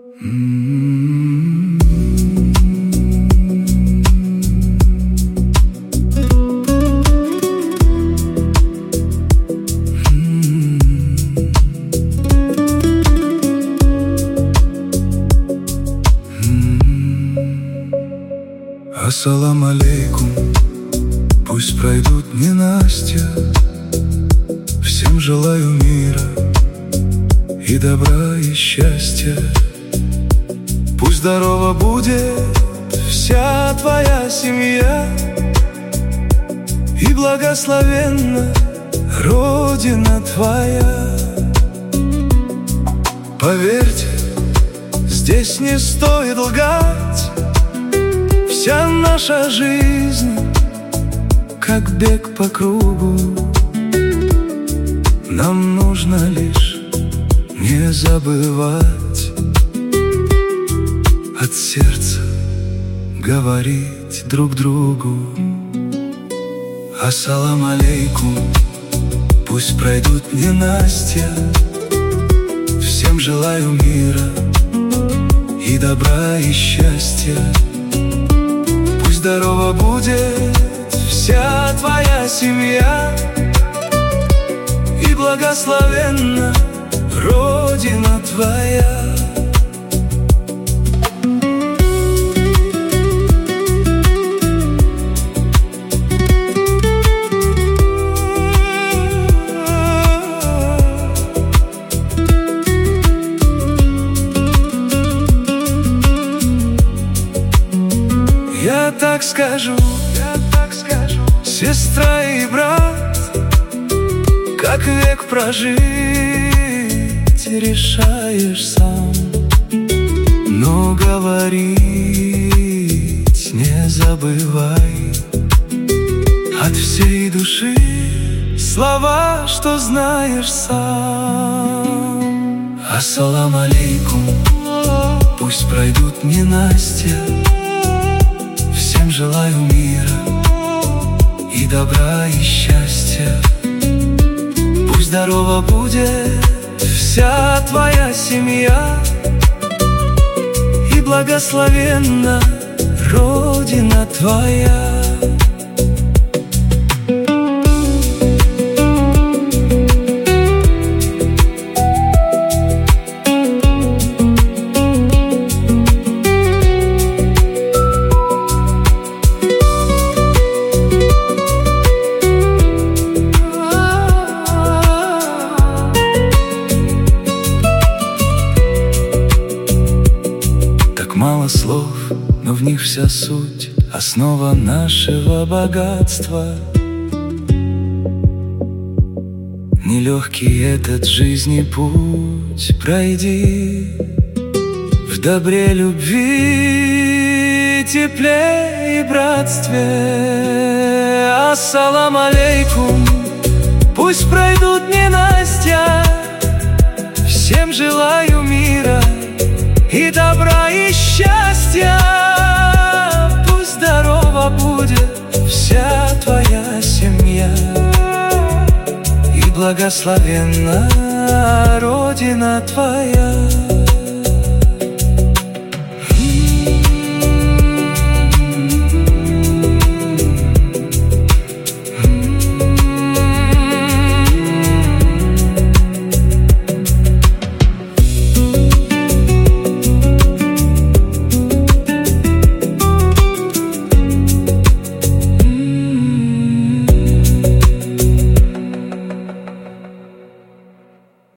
Ассалам алейкум, пусть пройдут ненастья. Всем желаю мира и добра и счастья. Пусть здорова будет вся твоя семья, и благословенна Родина твоя. Поверьте, здесь не стоит лгать. Вся наша жизнь как бег по кругу. Нам нужно лишь не забывать от сердца говорить друг другу. Ассалам алейкум, пусть пройдут ненастья. Всем желаю мира и добра и счастья. Пусть здорова будет вся твоя семья, и благословенна Родина твоя. Я так скажу, сестра и брат, как век прожить решаешь сам. Но говорить не забывай от всей души слова, что знаешь сам. Ассалам алейкум, пусть пройдут ненастья. Всем желаю мира и добра и счастья. Пусть здорова будет вся твоя семья, и благословенна Родина твоя. Мало слов, но в них вся суть, основа нашего богатства. Нелегкий этот жизни путь пройди, в добре, любви, тепле и братстве. Ассалам алейкум, пусть пройдут ненастья. Всем желаю мира и добра и счастья. Пусть здорова будет вся твоя семья, и благословенна Родина твоя.